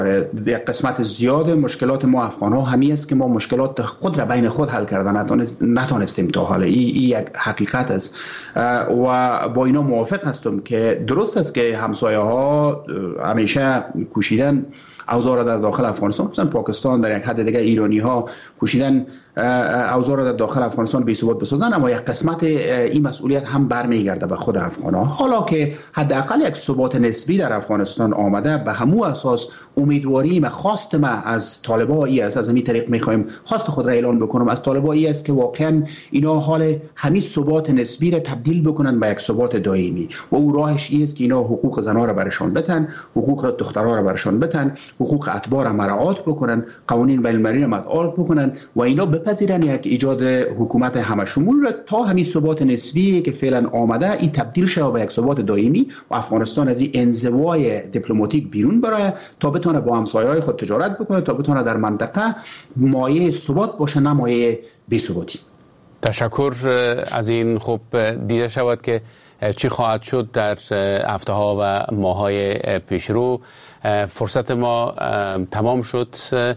در قسمت زیاد مشکلات ما افغان ها همی است که ما مشکلات خود را بین خود حل کردن نتونستیم تا حالا. این یک حقیقت است و با اینا موافق هستم که درست است که همسایه ها همیشه کوشیدن اوضاع را در داخل افغانستان، مثلا پاکستان در یک حد دیگه ایرانی ها کوشیدن اوضاع را در داخل افغانستان بی ثبات بسازن، اما یک قسمت این مسئولیت هم برمیگرده به خود افغان ها. حالا که حداقل یک ثبات نسبی در افغانستان آمده، به همون اساس امیدواری و خواست ما از طالبان ای است، از همین طریق میخوایم خواست خود را اعلان بکنم از طالبان ای است که واقعا اینا حال همین ثبات نسبی را تبدیل بکنن به یک ثبات دائمی و او راهش این است که اینا حقوق زنان را برشان بتن، حقوق دخترها را برشان بتن، حقوق اتباع را مراعات بکنن، قوانین بین المللی را مراعات بکنن و اینا بپذیرن یک ایجاد حکومت همشمول را تا همین ثبات نسبی که فعلا آمده این تبدیل شود به یک ثبات دائمی و افغانستان از این انزوای دیپلماتیک بیرون برای تا بتونه با همسایه‌های خود تجارت بکنه، تا بتونه در منطقه مایه ثبات باشه نه مایه بی‌ثباتی. تشکر از این. خوب دیده شود که چی خواهد شد در هفته‌ها و ماه‌های پیشرو. فرصت ما تمام شد.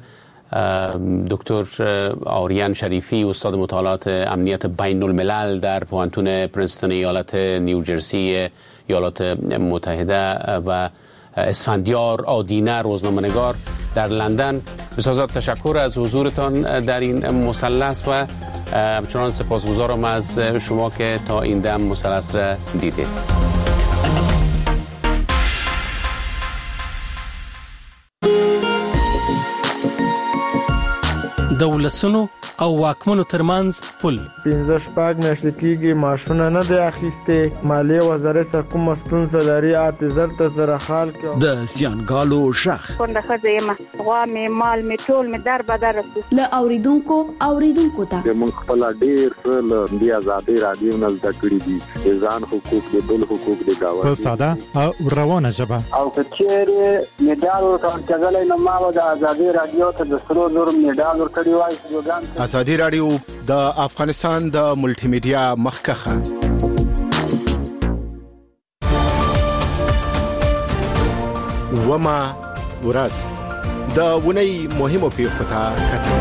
دکتر آریان شریفی، استاد مطالعات امنیت بین الملل در پوهنتون پرنستون ایالت نیوجرسی ایالات متحده و اسفندیار آدینه روزنامه‌نگار در لندن، بسیار تشکر از حضورتان در این مثلث و همچنان سپاسگزارم از شما که تا این دم مثلث را دیدید. دولسونو او واکمنو ترمنځ پل 15 میاشتې کېږي ماشونه نه دی اخیسته، مالیه وزارت څخه کومه ستونزه لري، اعتذار ته زره خال کې د سیانګالو شخ څنګه ښځه یم، غوا مې مال مې ټول مې در بدر رسو له اوریدونکو ته موږ خپل ډېر له دې آزادۍ رادیو نه زده کړي دي، ځان حقوق د بل حقوق د گاوه په ساده او روانه ژبه او کچېره میډال ورکړل نو ما د آزادۍ رادیو ته د سرو زر میډال ورکړی وای. ازادي رادیو د افغانستان د ملټي میډیا مخکخه وما ورځ د ونی مهمو پیښو ته کتل.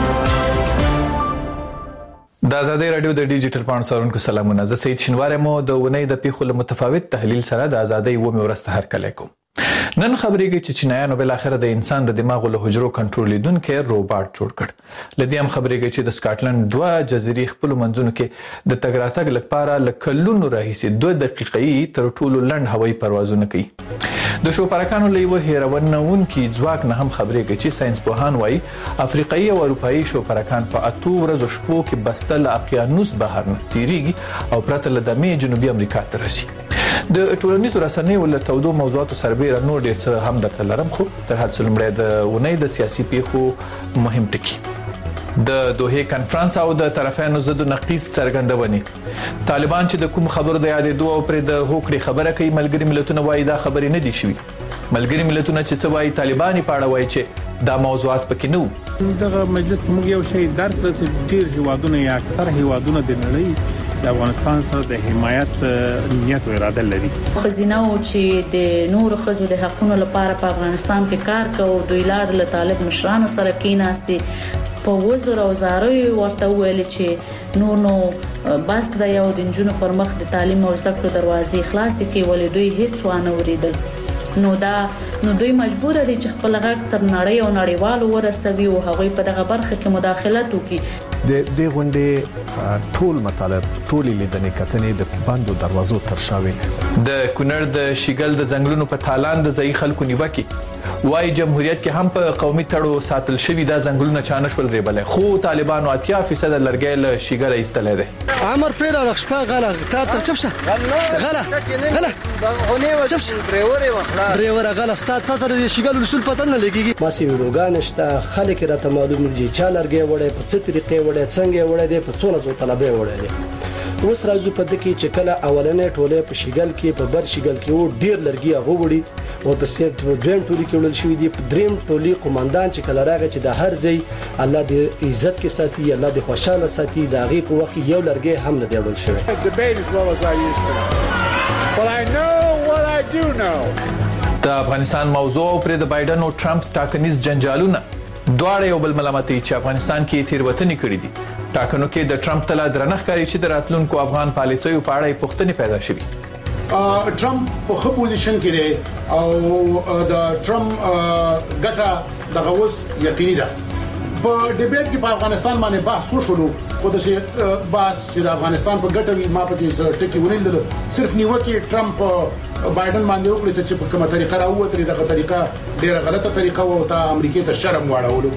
د آزادۍ رادیو د ډیجیټل پاڼڅارونکو سلامونه. زه سید شینوار مو د ونی د پیښو له متفاوت تحلیل سره د آزادۍ و مې ورسته هر کله کوم. نن خبرېږي چې چینایانو بل اخر د انسان د دماغ له حجرو کنټرولېدونکو روباټ جوړ کړ. لدې هم خبرېږي چې د سکاټلند 2 جزیرې خپل منځونو کې د تګ راتګ لپاره لکلونو راهیسې 2 دقیقې تر ټولو لنډ هوایي پروازونه کوي. د شوپرکانو له یو هیرونونکي ځواک نه هم خبرېږي چې ساينس پوهان وايي افریقایي او اروپایي شوپرکان په 8 ورځو شپو کې بسته له اقیانوس بهر نه تیریږي او پرته له دمې جنوبي امریکا ته رسي. د ټولنیزو رسنیو له تودو موضوعاتو سربېره نور ډېر څه هم درته لرم، خو تر هر څه لومړی د ونې د سیاسي پیښو مهم ټکي د دوحه کانفرنس او د طرفینو ضد نقیض څرګندونې. طالبان چې د کوم خبرو د یادېدو او پر د هوکړې خبره کوي، ملګری ملتونه وایي دا خبرې نه دي شوي. ملګری ملتونه چې څه وایي، طالبان په اړه وایي چې دا موضوعات پکې نه وو. دغه مجلس کې موږ یو شی درک کړ چې ډېر هیوادونه یا اکثر هیوادونه د نړۍ د افغانستان سره د حمایت نیت او اراده لري. خزینه او چې د نور خزو د حقوقو لپاره په افغانستان کې کار کوي، دوی لاړ له طالب مشرانو سره کېناستي په وزر او زاري ورته ویل چې نو بس د یو د جنونو پر مخ د تعلیم او زده کړو دروازې خلاصې کې ولې دوی هیڅ وانه وریدل. نو دوی مجبور دي چې خپل غږ تر نړۍ او نړیوالو ورسوي او هغوی په دغه برخه کې مداخلت وکړي. د غونډې ټول مطالب ټول لیدنې کتنې د بندو دروازو تر شاوي. د کونړ د شیګل د ځنګلونو په تالان د ځای خلکو نیوکه وای جمهوریت کې هم په قومي تړو ساتل شوی د ځنګلونو چانشول ریبل، خو طالبانو 80% لرګي له شیګل ایستل دي. عمر پیر رخصپا غلا تا چپشه غلا چپشه ډرایور غلا ستات ته د شیګل رسول پته نه لګيږي. ماسي وروګان شته خلک راته معلوم دي چې لرګي وړي په څه طریقې وړي څنګه وړي دي په څونه زو طلبه وړي دي. اوس راځو په دې کې چې کله اولنې ټوله په شیګل کې په بر شیګل کې و ډیر لرګي غوړي او په سیټ دریم ټولي کې ولل شوې دي. په دریم ټولي قومندان چې کله راغی چې د هر ځای الله دې عزت کې ساتي، الله دې خوشاله ساتي، دا غي په وخت یو لرګي هم نه دی وړل شوی. د افغانستان موضوع او پر د بایدن او ټرمپ ټاکنیز جنجالونه دواړه یو بل ملامتوي چې افغانستان کې تیروتنې کړې دي. ټاکنو کې د ټرمپ تله درنه ښکاري چې د راتلونکو افغان پالیسیو په اړه پوښتنې پیدا شوې. ټرمپ په خپل پوزیشن کې دی او د ټرمپ ګټه دغه اوس یقیني ده. په ډیبیټ کې په افغانستان باندې بحث وشولو خو د بحث چې د افغانستان په ګټه وي ما په کې ټکی ونیل صرف نیوکه ټرمپ بایدن باندې وکړي چې په کومه طریقه راووتري دغه طریقه ډیره غلطه طریقه او ته امریکای ته شرم واړولو.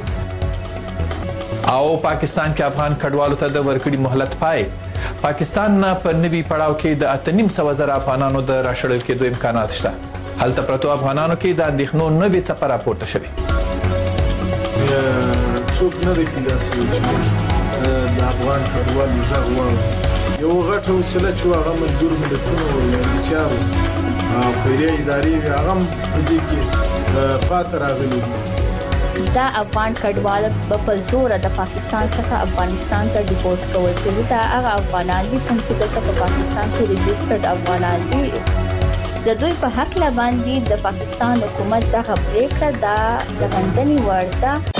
او پاکستان کې افغان کډوالو ته د ورکړي مهلت پای. پاکستان نه په نوي پړاو کې د 8.5 افغانانو د راشړل کېدو امکانات شته. هلته پرتو افغانانو کې د اندېښنو نوې څپه راپورته شوې. څوک نه دی پیدا شوی چې د افغان کډوالو ژغ وو یو غټ وسیله چې هغه ملګرو ملتونو انتشار او خیریه ادارې هغه په دې کې فاتر راغلي دي. دا افغان کډوال په زور د پاکستان څخه افغانستان ته ډیپورټ کول شوی. دا هغه افغانان دي کوم چې د پاکستان کې ريجسترډ افغانان دي. د دوی په حق باندې د پاکستان حکومت دغه پریکړه د غندنې وړ ده.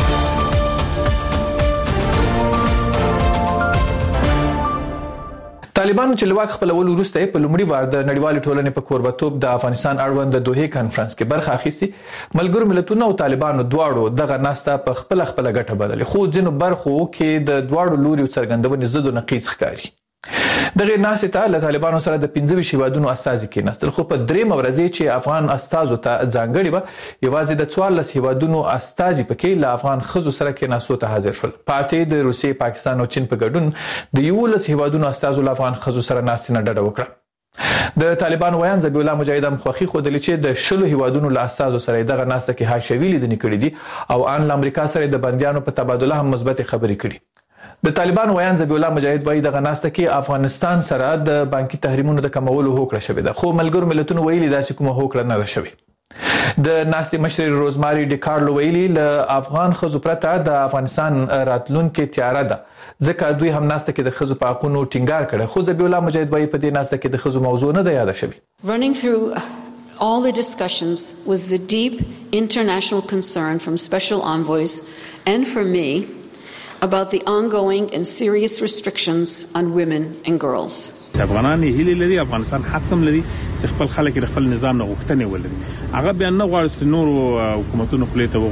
طالبانو چې لواک خپلول وروسته په لومړي وار د نړیوال ټولنې په کوربتوب د افغانستان اړوند د دوحې کانفرنس کې برخه اخیستي. ملګرو ملتونو او طالبانو دواړو دغه ناسته په خپل ګټه بدلې خو ځینو برخو کې د دواړو لوري څرګندونې زد او نقیض ښکاري. دغه ناسته ته له طالبانو سره د 15 هیوادونو اساسي کې نستل خو په درې مورزي چې افغان استازو ته ځانګړي و یوازې د 14 هیوادونو استازي پکې له افغان خزو سره کې ناسو ته حاضر شول. پاتې د روسیې، پاکستان او چین په ګډون د 11 هیوادونو استازو له افغان خزو سره ناستې نه ډډه وکړه. د طالبان ویان ذبیح الله مجاهد هم خوخي خودلی چې د 10 هیوادونو له استازو سره دغه ناسته کې حاشیوي لیدنې کړې دي او ان امریکا سره د بنديانو په تبادله هم مثبت خبرې کړې. د طالبان ویان ذبیح الله مجاهد وایي دغه ناسته کې افغانستان سره د بانکي تحریمونو د کمولو هوکړه شوې ده خو ملګرو ملتونو ویلي داسې کومه هوکړه نه ده شوې. د ناستې مشر روزماري ډیکارلو ویلي له افغان خزو پرته د افغانستان راتلونکې تیاره ده ځکه دوی هم ناسته کې د خزو په حقونو ټینګار کړي خو ذبیح الله مجاهد وایي په دې ناسته کې د خزو موضوع نه ده یاده شوې. Running through all the discussions was the deep international concern from special envoys and from me about the ongoing and serious restrictions on women and girls. افغانان هیله لري افغانستان حق لري چې خپل خلک خپل نظام نه غوښتنې ولري. هغه بیا نه غواړي چې نور حکومتونو خپل ته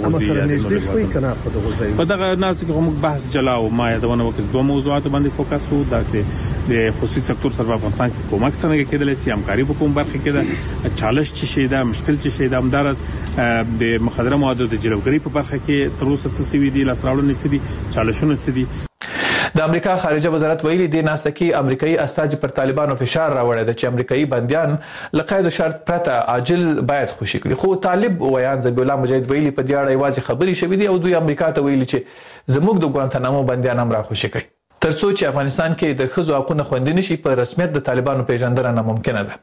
وغوړي. په دغه ناس کې موږ بحث جلاو ما یادونه وکړه دوه موضوعات باندې فوکس وو داسې د خصوصي سکتور سره افغانستان کې کومک څنګه کېدلی شي همکاري په کوم برخه کې ده چالش چې شي دا مشکل چې شي دا همدارس د مخدره موادو د جلوګری په برخه کې تر اوسه څه سوي دي لاسراوړنې څه دي چالشونه څه دي. د امریکا خارجه وزارت ویلي دی ناسته کې امریکایي استازي پر طالبانو فشار راوړی دی چې امریکایي بنديان له قید او شرط پرته عاجل باید خوشي کړي خو طالب ویان ذبیح الله مجاهد ویلي په دې اړه یوازې خبري شوې دي او دوی امریکا ته ویلي چې زموږ د ګوانتانامو بنديان هم را خوشي کړي ترڅو چې افغانستان کې د خزو حقوقو خوندي نشي په رسمیت د طالبانو پیژندنه ناممکنه ده.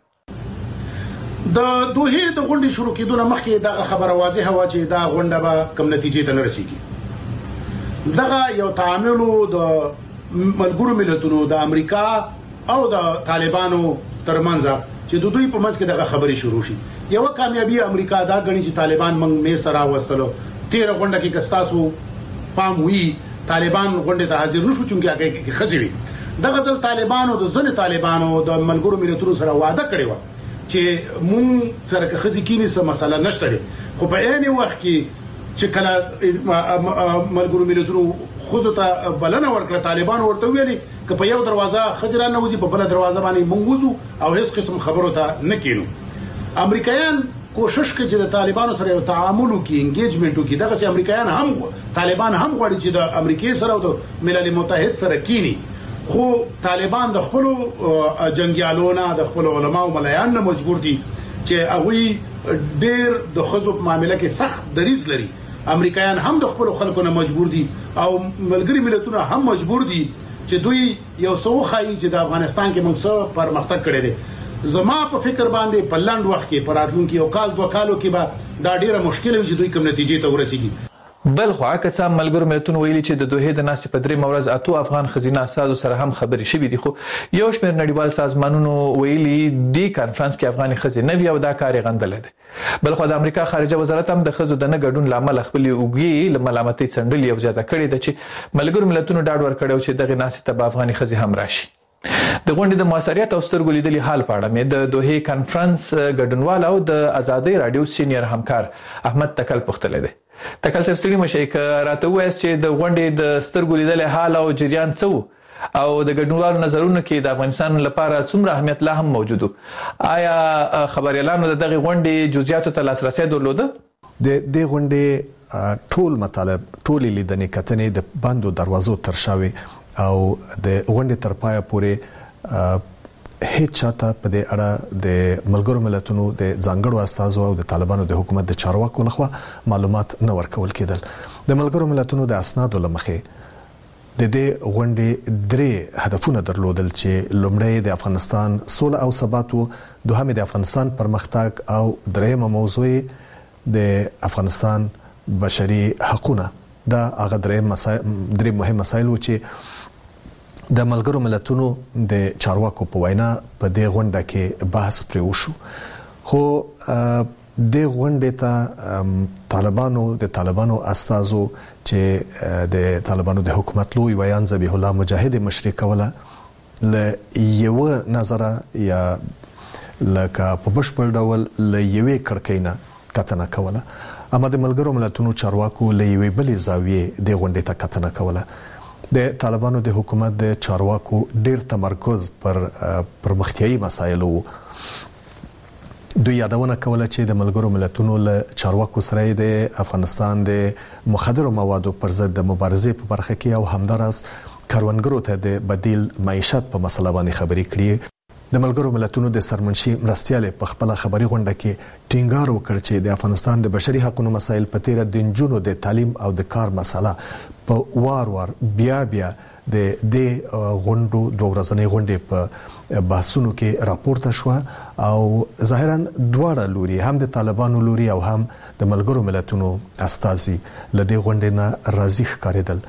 د دوحې د غونډې شروع کېدو مخکې دا خبره واضحه و چې دا غونډه به کوم نتیجې ته نه رسیږي. دغه یو تعامل د ملګرو ملتونو د امریکا او د طالبانو ترمنځ چې د دوی په منځ کې دغه خبرې شروع شي. یو کامیابی امریکا دا غني چې طالبان موږ مې سره واستلو 13 غونډه کې کستاسو پام وی طالبان غونډه ته حاضر نشو چې هغه کې خزوي. دغه ځل طالبانو د ځنې طالبانو د ملګرو ملتونو سره وعده کړی و چې مونږ سره خزي کینی څه مسله نشته خو په عین وخت کې چې کله ملګرو ملتونو خو ته بلنه ورکړه طالبان ورته ویلي چې په یو دروازه خجران نه وځي په بل دروازه باندې مونږ وځو او هیڅ قسم خبرو ته نه کینو. امریکایان کوشش کوي چې د طالبانو سره یو تعامل وکړي انګیجمنت وکړي. دغه امریکایان هم طالبان هم غواړي چې د امریکای سره او د ملل متحد سره کینی خو طالبان د خپل جنگیالونو د خپل علماو ملایان نه مجبور دي چې هغه ډېر د خزو په معاملې کې سخت دریځ لري. امریکایان هم د خپل خلکو نه مجبور دي او ملګری ملتونه هم مجبور دي چې دوی یو څو خایي چې د افغانستان کې موږ څه پرمختګ کړی دی. زما په فکر باندې په لاند وخت کې پراتلونکو یو کال دوه کالو کې به دا ډیره مشکل وي چې دوی کوم نتیجې ته ورسیږي. بل خو عکسه ملګرو ملتونو ویلي چې د دوحې د ناستې په درېیمه ورځ 8 افغان ښځینه استازو سره هم خبرې شوې دي، خو یو شمېر نړیوال سازمانونو ویلي دې کانفرنس کې افغاني ښځې نه وي او دا کار یې غندلی دی. بل خو د امریکا خارجه وزارت هم د ښځو د نه ګډون له امله خپلې اوږې له ملامتۍ څنډلې او زیاته کړې ده چې ملګرو ملتونو ډاډ ورکړی چې دغې ناستې ته به افغاني ښځې هم راشي. د غونډې د موثریت او سترګو لیدلي حال په اړه مې د دوحې کانفرنس ګډونوال او د ازادۍ راډیو سینیر همکار احمد تکل پوښتلی دی. تکل صاحب ستړي مه شئ، که راته ووایاست چې د غونډې د سترګو لیدلی حال او جریان څه و او د ګډونوالو نظرونو کې د افغانستان لپاره څومره اهمیت لا هم موجود و؟ آیا خبریالانو د دغې غونډې جزئیاتو ته لاسرسی درلوده؟ د دې غونډې ټول مطالب ټولې لیدنې کتنې د بندو دروازو تر شا وې او د غونډې تر پایه پورې هیڅ چاته په دې اړه د ملګرو ملتونو د ځانګړو استازو او د طالبانو د حکومت د چارواکو لخوا معلومات نه ورکول کېدل. د ملګرو ملتونو د اسنادو لمخې د دې غونډې 3 هدفونه درلودل چې لومړی د افغانستان سوله او ثبات وو، دوهم د افغانستان پرمختګ او درېیمه موضوع د افغانستان بشري حقوقونه. دا هغه درې مهم مسایل و چې د ملګرو ملتونو د چارواکو په وینا په دې غونډه کې بحث پرې وشو. خو د غونډې ته د طالبانو استازو چې د طالبانو د حکومت لوی ویان ذبیح الله مجاهد مشري کوله له یو نظر یا لکه په بشپړ ډول له یوې کړکۍ نه کتنه کوله، اما د ملګرو ملتونو چارواکو له یوې بلې زاویې د غونډې ته کتنه کوله. د طالبانو د حکومت د چارواکو ډیر تمرکز پر پرمختیایي مسایلو. دوی یادونه کوله چې د ملګرو ملتونو له چارواکو سره د افغانستان د مخدرو موادو پر ضد د مبارزې په برخه کې او همدارس کاروانګرو ته د بدیل معیشت په مسله باندې خبرې کړې. د ملګرو ملتونو د سرمنشي مرستيال په خپل خبري غونډه کې ټینګار وکړ چې د افغانستان د بشري حقوقو مسایل په تیر د جنونو د تعلیم او د کار مسله په وار بیا د غونډو دوه ورځنۍ غونډې په بحثونو کې راپورته شو او ظاهرا دواړه لوري هم د طالبانو لوري او هم د ملګرو ملتونو استازي لدې غونډې نه راضي ښکارېدل.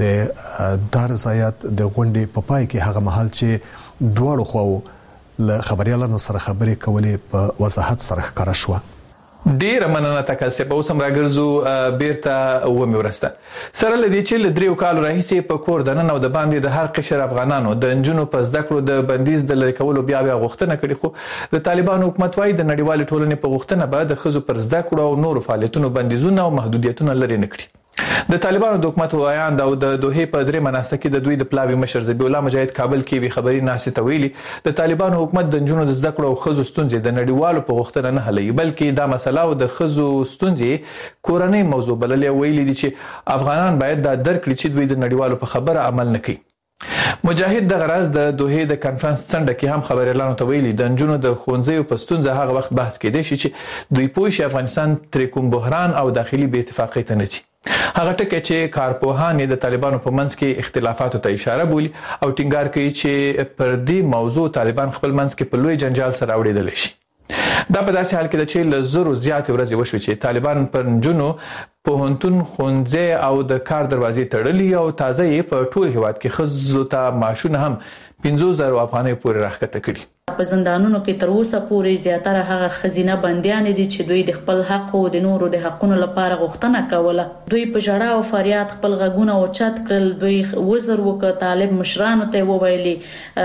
د دار زیات د غونډې په پای کې هغه محل چې دواړو خواو له خبريالانو سره خبرې کولې په وضاحت سره ښکارا شو. ډیر مننه تکل سه په اوسم راګرځو بیرته و میورسته سره لدی چې ل دریو کال راهیسې په کور دننه او د باندې د هر قشر افغانانو د انجونو په زده کړو د بندیز د لری کولو بیا غوښتنه کړې، خو د طالبانو حکومت وايي د نړیوال ټولنې په غوښتنه به د خزو پر زده کړو او نور فعالیتونو بندیزونه او محدودیتونه لري نه کړي. د طالبانو د حکومت وایاند او د دوحې په درې مناسته کې د دوی د پلاوی مشر ذبیح الله مجاهد کابل کې وی خبري ناشته تویلي د طالبانو حکومت د جنونو د زده کړو او خزو ستونزې د نړیوالو په غوښتنه نه حلوي، بلکې دا مسله او د خزو ستونزې کورنۍ موضوع بللې ویلي دي چې افغانان باید دا درک کړي چې دوی د نړیوالو په خبره عمل نه کوي. مجاهد د غرض د دوحې د کانفرنس څنډه کې هم خبريالانو ته ویلي د جنونو د خونځي په ستونزه هغه وخت بحث کېدی شي چې دوی پوه شي افغانستان تر کوم بحران او داخلي بې اتفاقۍ ته نه شي. هغه ټکي چې کارپوهان د طالبانو په منځ کې اختلافاتو ته اشاره بولي او ټینګار کوي چې پر دې موضوع طالبان خپل منځ کې په لوی جنجال سره اورېدل شي. دا په داسې حال کې چې له زرو زیات ورځې وشوي چې طالبان پر جنو پوهنتون خونځي او د کار دروازې تړلې او تازه یې په ټول هیواد کې خزو ته معاشونه هم 50,000 افغانۍ پورې راښکته کړي. په زندانونو کې تر اوسه پورې زیاتره هغه خزینه بندیان دي چې دوی د خپل حق او د نورو د حقونو لپاره غوښتنه کوله. دوی په جړه او فریاد خپل غږونه اوچت کړل. دوی وزر وکړ طالب مشرانو ته وویلي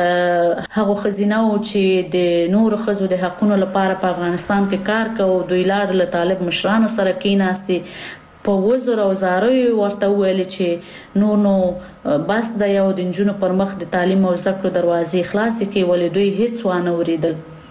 هغه خزینه او چې د نورو خزو د حقونو لپاره په افغانستان کې کار کوي. دوی لاړ له طالب مشرانو سره کېناستي په وزر او زاري ورته ویل چې نو بس د یو د جنونو پر مخ د تعلیم او زده کړو دروازې خلاصې کې ولې دوی هیڅ وانه وریدل.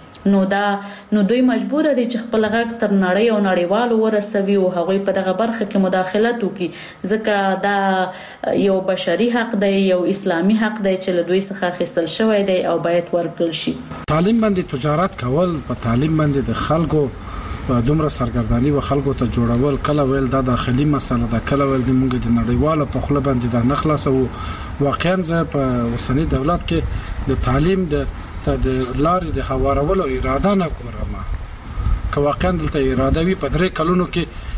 نو دوی مجبور دي چې خپل غږ تر نړۍ او نړیوالو ورسوي او هغوی په دغه برخه کې مداخلت وکړي، ځکه دا یو بشري حق دی، یو اسلامي حق دی چې له دوی څخه اخیستل شوی دی او باید ورکړل شي. تعلیم باندې تجارت کول، په تعلیم باندې د خلکو دومره سرګردانی و خلکو ته جوړول، کله ویل دا داخلي مسله ده، کله ویل د موږ د نړیوالو په خله باندې دا نخلاص. او واقعا زه په اوسنی دولت کې د تعلیم د لارې د هوارولو اراده نه کوم. که واقعا دلته اراده وي په 3 کلونو کې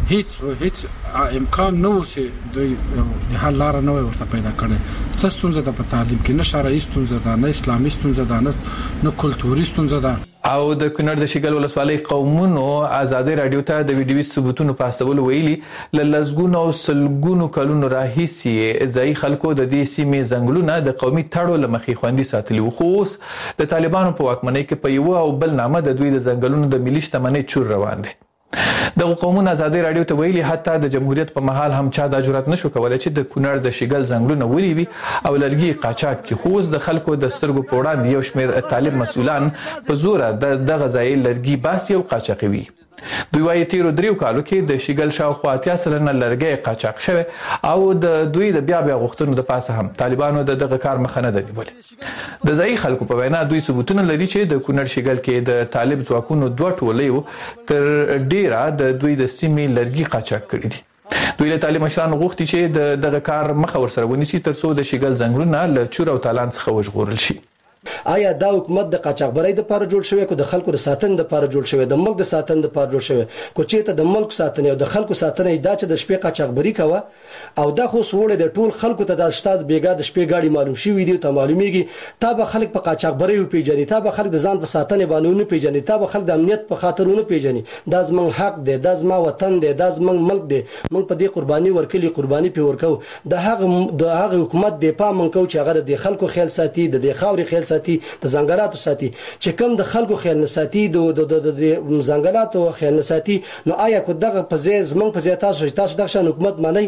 هیڅ امکان نه و چې دوی د حل لار نه ورته پیدا کړي. څه ستونزه ده په تعلیم کې؟ نه شرعي ستونزه ده، نه اسلامي ستونزه ده، نه کلتوري ستونزه ده. او د کونړ د شیګل ولسوالۍ قومونو ازادي رادیو ته د ویډیوي ثبوتونو پاستول ویلي لزګونو او سلګونو کلونو راهیسي ځای خلکو د دې سیمې ځنګلونه د قومي تړو لمخې خوندي ساتلي وو، خو اوس د طالبانو په واکمنۍ کې په یو او بل نامه د دوی د ځنګلونو د ملي شتمنۍ چور روان دي. د قومونو ازادي رادیو ته ویلي حتی د جمهوریت په محل هم چا د جرأت نشو کولای چې د کونړ د شیګل ځنګلونه ونیوي او لرګي قاچاق کې. خو اوس د خلکو د سترګو په وړاندې یو شمېر طالب مسؤلان په زور دغه ځای لرګي باسي او قاچاقوي. دوی وايي تیرو 3 کالو کې د شیګل شاوخوا 80 سلنه لرګي قاچاق شوی او د دوی د بیا غوښتنو د پاسه هم طالبانو دغه کار مخه نه نیولې. د ځای خلکو په وینا دوی ثبوتونه لري چې د کونړ شیګل کې د طالب ځواکونو 2 ټولې تر ډیره د دوی د سیمې لرګي قاچاق کړي دي. دوی له طالب مشرانو غوښتي چې دغه کار مخه ورسره ونیسي ترڅو د شیګل ځنګلونه له چور او تالان څخه وژغورل شي. آیا دا حکومت د قاچاقبرۍ د لپاره جوړ شوی کو د خلکو د ساتنې د لپاره جوړ شوی د ملک د ساتنې د لپاره جوړ شوی کو چې ته د ملک ساتنې او د خلکو ساتنې دا چې د شپې قاچاقبرۍ کوه او دا خو سوړې د ټول خلکو ته د شتاد بیګا د شپې گاډي معلوم شي وي دي ته معلومیږي تا به خلک په قاچاقبرۍ پیژني، تا به خلک د ځان په ساتنې باندې نه پیژني، تا به خلک د امنیت په خاطر نه پیژني. دا زمون حق دی، دا زما وطن دی، دا زمون ملک دی، مونږ په دې قرباني ورکړي، قرباني په ورکو. د هغه حکومت د پام مونږ کو چې هغه د خلکو خیال ساتي، د خاورې خیال ساتي، د ځنګلاتو ساتي. چې کوم د خلکو خیال نه ساتي، د ځنګلاتو خیال نه ساتي، نو آیا کو دغه په ځای زمون په ځای تاسو دغه شان حکومت مانی؟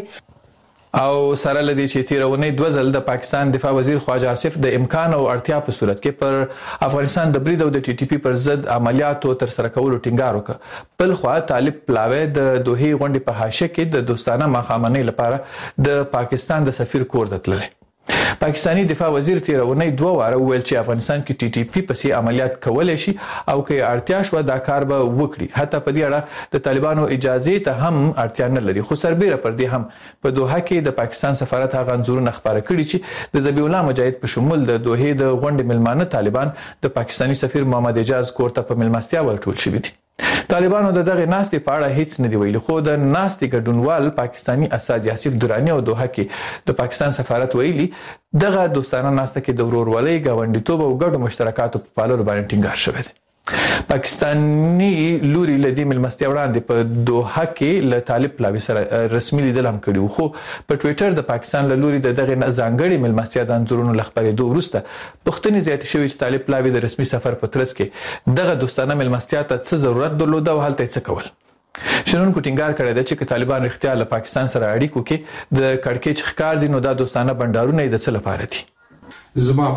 او سره لدی چې تیرونې 2 ځل د پاکستان دفاع وزیر خواجه آصف د امکان او اړتیا په صورت کې پر افغانستان د برید او د ټي ټي پی پر ضد عملیاتو تر سره کولو ټینګار وکړ. بل خو طالب پلاوی د دوحې غونډې په حاشیه کې د دوستانه مخامنۍ لپاره د پاکستان د سفیر کور ته تللی. پاکستانی دفاع وزیر تیرونې 2 واره ویل چې افغانستان کې ټي ټي پی پسې عملیات کولای شي او که اړتیا شوه دا کار به وکړي. حتی په دې اړه د طالبانو اجازه ته هم اړتیا نه لري. خو سربېره پر دې هم په دوحه کې د پاکستان سفارت هغه انځورونه خبره کړي چې د ذبیح الله مجاهد په شمول د دوحې د غونډې ملمانه طالبان د پاکستانی سفیر محمد اجاز کور ته په ملمستیا ورټول شوي دي. طالبانو دغه ناستې په اړه هیڅ نه دی ویلي، خو د ناستې ګډونوال پاکستانی اساس یاسف درانی او دوحه کې د پاکستان سفارت ویلي دغه دوستانه ناسته کې د ورورولۍ، ګاونډیتوب او ګډو مشترکاتو په پاللو باندې ټینګار شوی دی. پاکستانی لوري لدی ملمستیا وړاندې په دوحه کې له طالب پلاوی سره رسمي لیدل هم کړي، خو په ټوئیټر د پاکستان له لوري دغه ځانګړي ملمستیا د انځورونو لخبرېدو وروسته پوښتنې زیاتې شوې چې طالب پلاوی د رسمي سفر په ترڅ کې دغه دوستانه ملمستیا ته څه ضرورت درلود او هلته څه کول. شنونکو ټینګار کړی دی چې طالبان رښتیا له پاکستان سره اړیکو کې د کړکېچ ښکار دي نو دا دوستانه بندرونه د څه لپاره دي؟ زما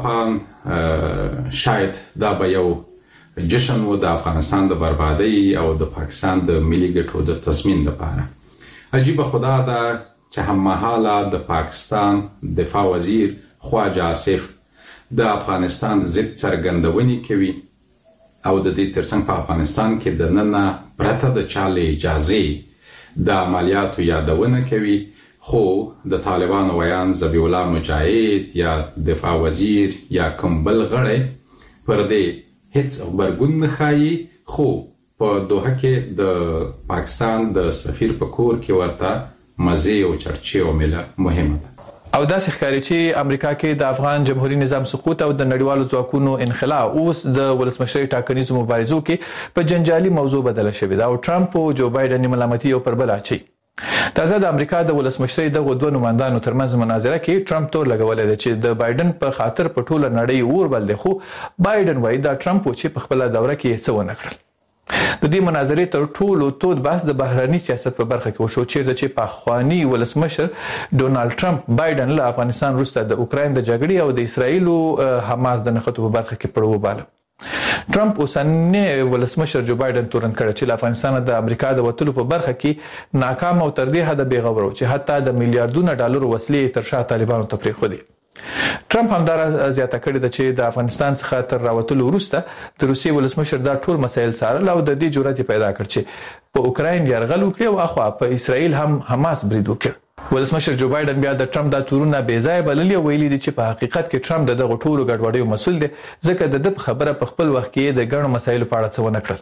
په شاید دا به یو جشن و د افغانستان د بربادۍ او د پاکستان د ملي ګټو د تضمین لپاره. عجیب خدا ده چې هممهاله د پاکستان دفاع وزیر خواجه آصف د افغانستان ضد څرګندونې کوي او د دې ترڅنګ په افغانستان کې د ننه پرته د چاله اجازه د عملیاتو یادونه کوي، خو د طالبانو ویان ذبیح الله مجاهد یا دفاع وزیر یا کوم بل غړی پر دې هیڅ خبرګون نه ښایي. خو په دوحه کې د پاکستان د سفیر په کور کې ورته مزې او چرچې او میله مهمه ده. او داسې ښکاري چې امریکا کې د افغان جمهوریت نظام سقوط او د نړیوالو ځواکونو انخلا اوس د ولسمشرۍ ټاکنیزو مبارزو کې په جنجالي موضوع بدله شوې ده او ټرمپ او جو بایدن ملامتي یو پر بل اچوي. تازه د امریکا د ولسمشرۍ دغه 2 نمائندانو ترمنځ مناظره کې ټرمپ تور لګولې ده چې د بایدن په خاطر په ټوله نړۍ اور بل دی، خو بایدن وایي دا ټرمپ چې په خپل دوره کې څه ونه کړل. د دې مناظرې تر ټولو تود بحث د بهرني سیاست په برخه کې وشو چیرته چې پخوانی ولسمشر ډونالد ټرمپ بایدن له افغانستان وروسته د اوکراین د جګړې او د اسرایل او حماس د نښتو په برخه کې پړو باله. ټرمپ اوسنی ولسمشر جو بایدن تورن کړ چې افغانستان د امریکا د وټلو په برخه کې ناکام او تر دې حد بیغور چې حتی د میلیارډونو ډالر وسلې تر شا طالبانو ته پریښودي. ټرمپ همدار زیاته کړې ده چې د افغانستان څخه تر راوتلو وروسته د روسیې ولسمشر دا ټول مسایل څارل او د دې جرأت پیدا کړ چې په اوکراین یرغل وکړي او اخوا په اسرائیل هم حماس برید وکړي. ولسمشر جو بایدن بیا د ټرمپ د تورونه بې ځای بللي او ویلي دي چې په حقیقت کې ټرمپ دغه ټولو ګډوډیو مسؤل دی ځکه د خبره په خپل وخت کې د ګڼو مسایلو په اړه څه ونه کړل.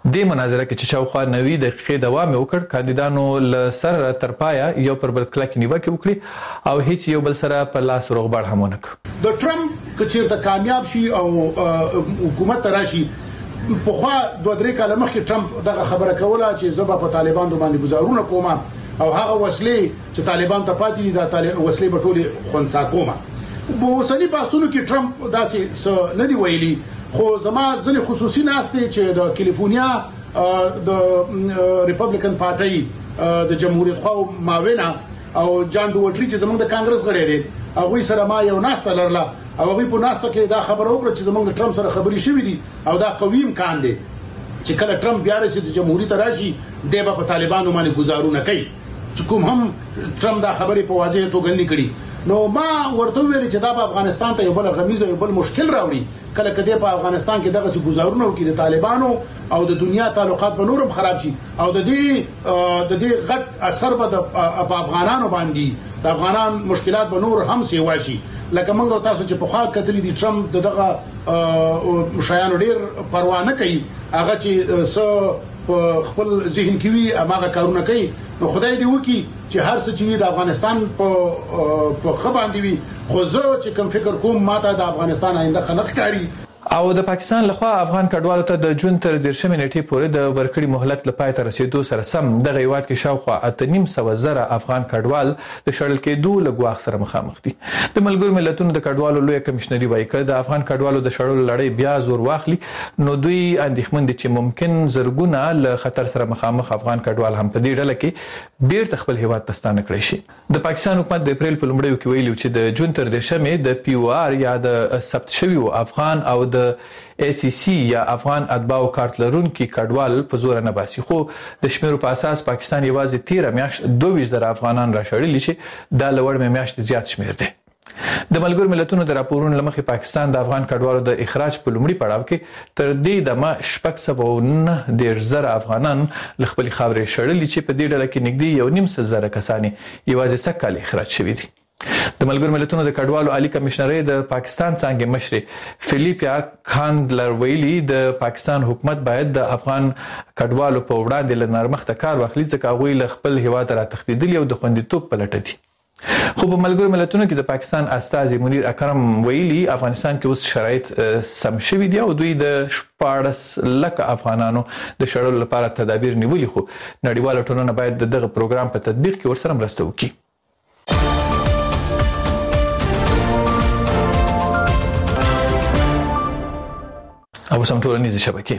د مناظره کې چې شاوخوا 90 دقیقې دوام وکړ، کاندیدانو له سره تر پایه یو پر بل کلک نیوکه وکړي او هیڅ یو بل سره په لاس روغبړ هم ونه کړ. د ټرمپ کچیرته کامیاب شي او حکومت راشي، په خوا 2-3 کال مخکې ټرمپ دغه خبره کوله چې زه په طالبان باندې گزارونه کوم او هغه وسلې چې طالبان ته پاتې دي د وسلې په ټولي خونسا کوم. په اوسني بحثونو کې ټرمپ داسې نه دی ویلي، خو زما ځنې خصوصي ناستې چې د کیلیفورنیا د ریپبلیکن پارټي د جمهوریت خو معاونه او جان ډوټری چې زمونږ د کانګرس غړي دي، هغه سره ما یو ناسته لرله او هغه په ناسته کې دا خبره وکړه چې زمونږ ټرمپ سره خبري شوې دي او دا قوي امکان دی چې کله ټرمپ بیا راشي د جمهوریت راشي د په طالبانو باندې گزارونه کوي، چې کوم هم ټرمپ دا خبرې په واضح توګه نه کړي. نو ما ورته ویل چې دا په افغانستان ته یو بل غمیزه یو بل مشکل راوړي، کله کده په افغانستان کې دغه گزارونه وکړي د طالبانو او د دنیا تعلقات په نورم خراب شي او د دې غټ اثر په افغانانو باندې د افغانان مشکلات به نور هم سیوا شي. لکه موږ تاسو چې په خوا کتلې دي ټرمپ دغه شایانو ډیر پروا نه کوي، هغه چې په خپل ذهن کې وي هغه کارونه کوي. نو خدای دې وکړي چې هر څه چې د افغانستان په خبر دی وي، خو زه چې کوم فکر کوم ماته د افغانستان آینده خنق کاری. او د پاکستان لخوا افغان کډوالو ته د جون تر 13 نیټې پورې د ورکړې مهلت لپاره تر رسیدو سره سم د غیوات کې شاوخوا 8.5 افغان کډوال د شړل کېدو لګواخ سره مخامخ دي. د ملګرو ملتونو د کډوالو لوی کمشنري وایي چې د افغان کډوالو د شړلو لړۍ بیا زور واخلي نو دوی اندېښمن دي چې ممکن زرګونه له خطر سره مخامخ افغان کډوال هم په دې ډله کې بیرته خپل هیواد ته ستانه کړی شي. د پاکستان حکومت د اپریل په لومړیو کې ویلي چې د جون تر 13 د POR یا د ثبت شویو افغان او د ACC یا افغان اتباعو کارت لرونکي کډوال په زور نه باسي، خو د شمیرو په اساس پاکستان یوازې 13 میاشت 22,000 افغانان راشړلي چې دا لوړ میاشت زیات شمیر دی. د ملګرو ملتونو د راپورونو لمخې پاکستان د افغان کډوالو د اخراج په لومړي پړاو کې تر دې دمه 609,000 افغانان له خپل خاورې شړلي چې په دې ډله کې نږدې 1.5 کسان یوازې سکهال اخراج شوي دي. د ملګرو ملتونو د کډوالو عالی کمشنري د پاکستان څنګه مشر فلیپیا کاندلر ویلي د پاکستان حکومت باید د افغان کډوالو په وړاندې له نرمښت کار واخلي ځکه هغوی له خپل هیواد را تښتېدلي او د خوندیتوب په لټه دي. خو په ملګرو ملتونو کې د پاکستان استازي منیر اکرم ویلي افغانستان کې اوس شرایط سم شوي دي او دوی د 14,00,000 افغانانو د شړلو لپاره تدابیر نیولي، خو نړیواله ټولنه باید دغه پروګرام په تطبیق کې ورسره مرسته وکړي. او سم ټولنیز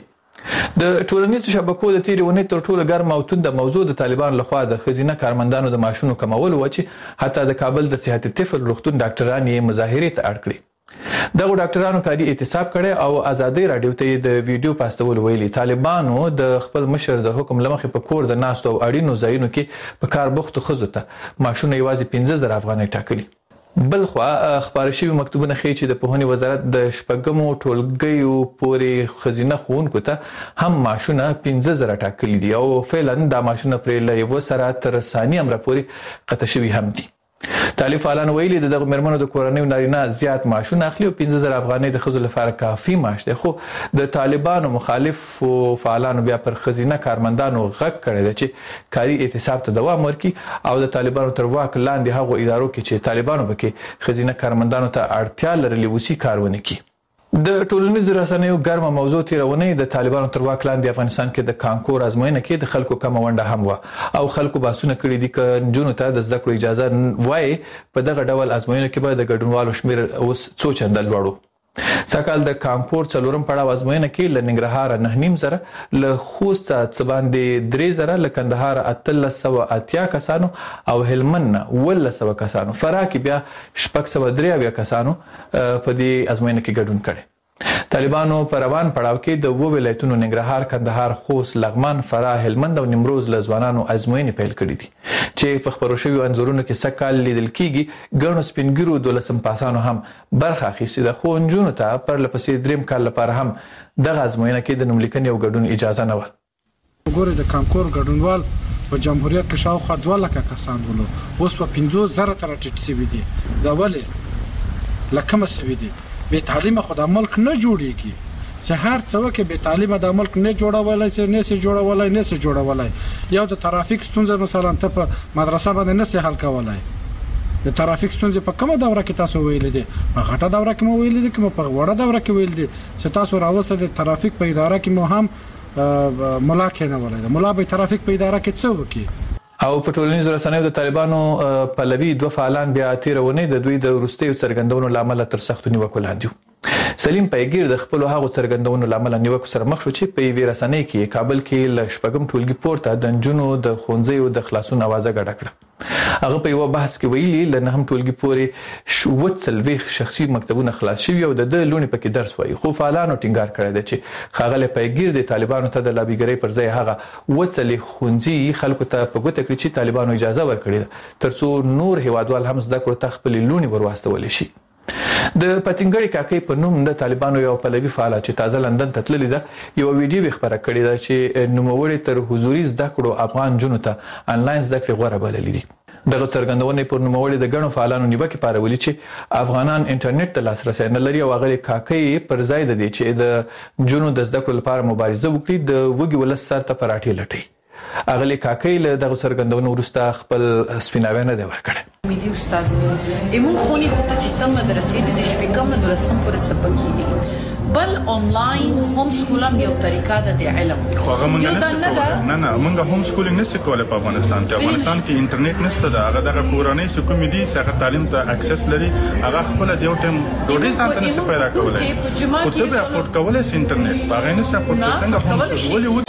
شبکې د ټولنیزو شبکو د تیرې ونې تر ټولو ګرمه او تونده موضوع د طالبان لخوا د ښځینه کارمندانو د معاشونو کمول و چې حتی د کابل د صحت طفل روغتون ډاکټران یې مظاهرې ته اړ کړي. دغه ډاکټرانو کاري اعتصاب کړي او ازادي رادیو ته د ویډیو پاستول ویلي طالبانو د خپل مشر د حکم لمخې په کور د ناستو او اړینو ځایونو کې په کار بوختو ښځو ته معاشونه یوازې 15,000 افغانۍ ټاکلي. بلخوا خبر شوی مکتوبونه ښیي چې د پوهنې وزارت د شپږمو ټولګیو پورې ښځینه ښوونکو ته هم معاشونه 15,000 ټاکلي دي او فعلا دا معاشونه پرې له یو سره تر ثاني امر پورې قطع شوي هم دي. طالب فعالان ویلي د دغه مرمنو د کورنیو نارینه زیات معاشونه اخلي او 15,000 افغانۍ د ښځو لپاره کافي معاش دی، خو د طالبانو مخالف فعالانو بیا پر ښځینه کارمندانو غږ کړی دی چې کاري اعتصاب ته دوام ورکړي او د طالبانو تر واک لاندې هغو ادارو کې چې طالبانو پکې ښځینه کارمندانو ته اړتیا لرلې وسی کار ونه کړي. د ټولنیزو رسنیو ګرمه موضوع تیرونه د طالبانو تر واک لاندې افغانستان کې د کانکور ازموینه کې د خلکو کم ونده هم و او خلکو باسونه کړی دي ک جنونو ته د زده کړو اجازه وای په دغه ډول ازموینه کې به د ګډونوالو شمیر اوس څو چنده لوړو. سکهال د کانکور څلورم پړاو ازموینه کې ل ننګرهار 9,000 ل خوست څ باندې 3,000 ل کندهار 1380 کسانو او هلمند 1,100 کسانو فراه کې بیا 603 کسانو په دې ازموینه کې ګډون کړي. طالبانو په روان پړاو کې د وو ولایتونو ننګرهار، کندهار، خوست، لغمان، فراه، هلمند او نیمروز له ځوانانو ازموینې پیل کړې دي چې په خبرو شویو انځورونو کې سکهال لیدل کیږي. ګڼو سپینګیرو 12 پاسانو هم برخه اخیستې ده، خو نجونو ته پر لپسې دریم کال لپاره هم دغه ازموینه کې د نوملیکنې او ګډون اجازه نه و. وګوره د کانکور ګډونوال په جمهوریت کې شاوخوا 2,00,000 کسان ولو، اوس په 50,000 تر ټیټ شوي دي. دا ولې لکه مسوي دي؟ به تعلیم خو د ملک نه جوړیږي، چې هر څوک به تعلیم د ملک نه جوړولای سي نه سي جوړولای یو د ترافیک ستونزه مثلا ته په مدرسه باندې نه سي حل کولای د ترافیک ستونزه په کومه دوره کې تاسو ویل دي په غټه دوره کې مو ویل دي کوم په وړه دوره کې ویل دي چې تاسو راوسته د ترافیک په اداره کې مو هم ملا کې نه ولای ملا به ترافیک په اداره کې څه وکي او په ټولنیزو رسنیو د طالبانو پلوي دوه فعالان بیا تیرونه د دوی د وروستیو څرګندونو لامل تر سختو نیوکو لاندې سلیم پیګیر د خپل هغو څرګندونو لامل نیوکو سره مخ شو چې په وی رسنۍ کې کابل کې ل شپږم ټولګي پورته د جنونو د خونځیو د خلاصون आवाज غډه کړه هغه په یو بحث کې ویلي لنه هم ټولګي پورې شوڅلويخ شخصي مکتبونه خلاص شوي او د لونی پکې درس وایي خو فعالانو ټینګار کړی دی چې خاغله پیګیر د طالبانو ته د لابیګری پر ځای هغه وڅلې خونځي خلکو ته په ګوته کړی چې طالبانو اجازه ورکړي ترڅو نور هیوادوال هم زده کړو ته خپل لونی ورواستول شي د پاتینګړی کاکې په نوم د طالبانو یو پلوي فعال چې تازه لندن ته تللی ده یو ویډیو خبره کړې ده چې نوموړي تر حضوري زده کړو افغان جنونو ته انلاین زده کړې غوړه بللې دي دغه څرګندونې پر نوموړي د غنو فعالانو نیوکه پارولې چې افغانان انټرنیټ ته لاسرسي نه لري او هغه کاکې پر ځای د دې چې د جنونو د زده کړو لپاره مبارزه وکړي د وګي ولس سره ته پراټي لټي اغلی کاکې له دغه څرګندونو وروسته خپل سپیناوی نه دی ورکړی میدی استاد ایمون خونی خود چې څنګه مدرسې د شپږم نه درسم پر سبقېږي بل آنلاین هوم سکولم یو طریقه ده د علم خو هغه مونږ نه مونږ هوم سکولینګ نشو کولای په افغانستان کې انټرنیټ نشته دا هغه دغه کورنۍ سکوم دي چې هغه تعلیم ته اکسس لري هغه خپل د یو ټیم ډوډۍ ځان ته پیدا کولای خو ته به افورد کولای شې انټرنیټ هغه نه افورد څنګه هوم سکول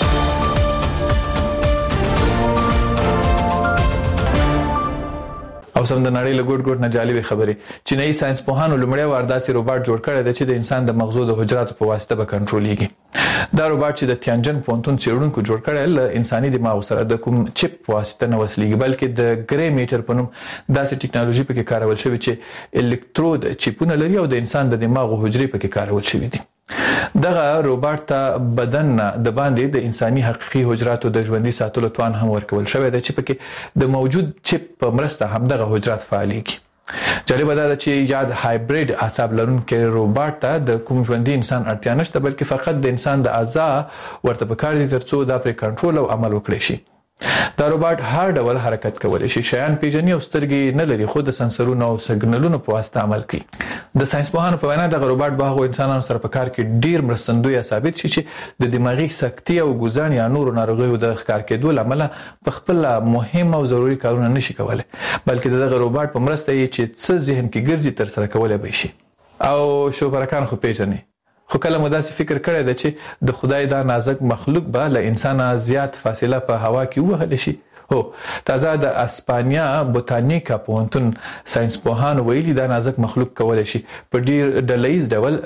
او سم د نړۍ له ګډ نه جالبه خبرې چینایي ساينس پوهانو لومړی وارداسي روباټ جوړ کړی دی چې د انسان د مغزو د حجراتو په واسطه به کنټرولېږي دا روباټ چې د تیانجن پونتون څېړونکو جوړ کړی له انساني دماغ سره د کوم چپ په واسطه نه وصلېږي بلکې د ګری میټر په نوم داسې ټکنالوژي پکې کارول شوی چې الکترود چپونه لري او د انسان د دماغ حجرې پکې کارول شوی دي دغه روباټ ته بدن د باندې د انساني حقيقي حجراتو د ژوندۍ ساتلو توان هم ورکول شوی دی چې پکې د موجود چپ په مرسته هم دغه حجرات فعاليږي جالب دا چې یاد هایبرید اعصاب لرونکي روباټ ته د کوم ژوندۍ انسان اړتیا نشته بلکې فقط د انسان د اعضاء ورته پکار دي ترڅو دا پر کنټرول او عمل وکړي شي دا روباټ هر ډول حرکت کولی شي شیان پیژني او سترګې نه لري خو د سنسرونو او سګنلونو په واسطه عمل کوي د ساينس پوهانو په وینا دغه روباټ به هغو انسانانو سره په کار کې ډیر مرستندوی ثابت شي چې د دماغي سکتي او ګوزان یا نورو ناروغیو د ښکار کېدو لامل په خپل مهم او ضروري کارونه نشي کولای بلکې دغه روباټ په مرسته یې چې څه ذهن کې ګرځي تر سره کولای به شي او شوپرکان خو پیژني خو کله مو داسې فکر کړی دی چې د خدای دا نازک مخلوق به له انسانه زیات فاصله په هوا کې ووهلی شي هو تازه د اسپانیا بوتانیکا پوهنتون ساينس پوهان ویلي دا نازک مخلوق کولای شي په ډیر ډلهیز ډول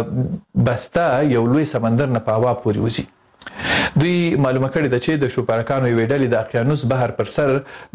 بسته یو لوی سمندر نه په هوا پورې وځي دوی معلومه کړې ده چې د شوپرکانو یوې ډلې د اقیانوس بحر پر سر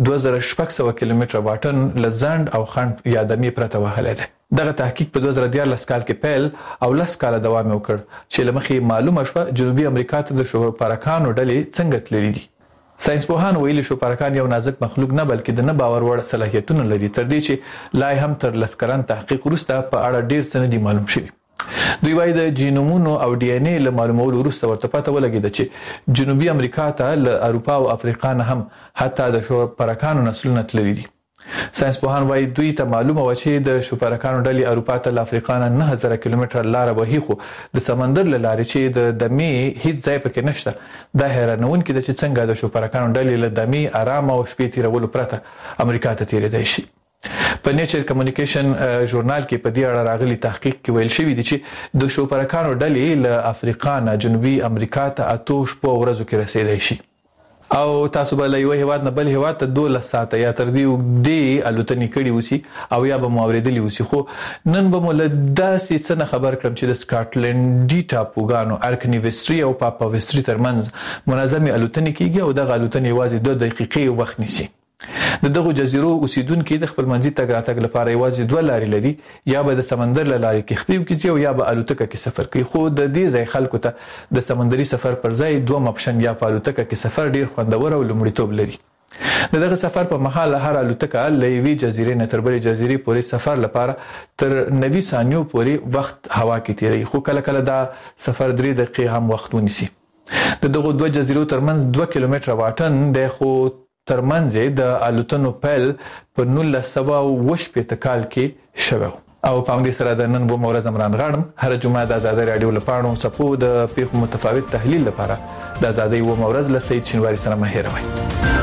2600 کیلومتره واټن لزند او خنډ یادمې پرته وهلی دی دغه تحقیق په 2014 کال کې پیل او 10 کال دوام وکړ چې لمخې معلومه شوه جنوبي امریکا ته د شوپرکانو ډلې څنګه تللې دي ساينس پوهان ویلي شوپرکان یو نازک مخلوق نه بلکې د نه باور وړ صلاحیتونه لري تر دې چې لای هم تر لسکران تحقیق وروسته په اړه ډیر څه نه دي معلوم شوي دوی وايي د جینومونو او ډي ان اي له معلومولو وروسته ورته پته ولګیده چې جنوبي امریکا ته له اروپا او افریقا نه هم حتی د شوپرکانو نسلونه تللي دي ساينس پوهان وايي دوی ته معلومه و چې د شوپرکانو ډلې اروپا ته له افریقا نه 9000 کیلومتره لار وهي خو د سمندر له لارې چې د دمې هیڅ ځای پکې نشته دا حیرانونکې ده چې څنګه د شوپرکانو ډلې له دمې آرام او شپې تیرولو پرته امریکا ته تیریدای شي په نیچر کمیونیکیشن ژورنال کې په دې اړه راغلي تحقیق کې ویل شوی دی چې د شوپرکانو ډلې له افریقا نه جنوبي امریکا ته 8 شپو ورځو کې رسیدای شي او تاسو به له یو هیواد نه بل هیواد ته 12 ساعته یا تر دې وګړي الوتنې کړي وسی او یا به موریدلی وسی خو نن به مول داسې څه خبر کړم چې د سکاټلند ټاپوګانو ارکنیوستري او پاپاوستري ترمنځ منظمه الوتنې کیږي او دغه الوتنې یوازې 2 دقیقې وخت نیسي د دغه جزیرو اوسیدونکو د خپل منځي تګ راتګ لپاره یوازې 2 لارې لري یا به د سمندر له لارې کښتۍ وکړي او یا به الوتکه کې سفر کوي خو د دې ځای خلکو ته د سمندري سفر پر ځای 2 اپشن یا په الوتکه کې سفر ډیر خوندور او لومړیتوب لري دغه سفر په مهال هر الوتکه لوي جزیرې نه تر بلې جزیرې پورې سفر لپاره تر 90 ثانیو پورې وخت هوا کې تیری خو کله کله دا سفر 3 دقیقې هم وخت ونیسي د دغه دوه جزیرو ترمنځ 2 کیلومتره واټن د خو ترمنځ د الوتنو پیل په 1980 کال کې شوه او په همدې سره د نن و مورز عمران غاړم هر جمعه د آزادۍ رادیو لپاره صفو د پیښو متفاوت تحلیل لپاره د آزادۍ و مورز له سید شینواری سره مه هېروئ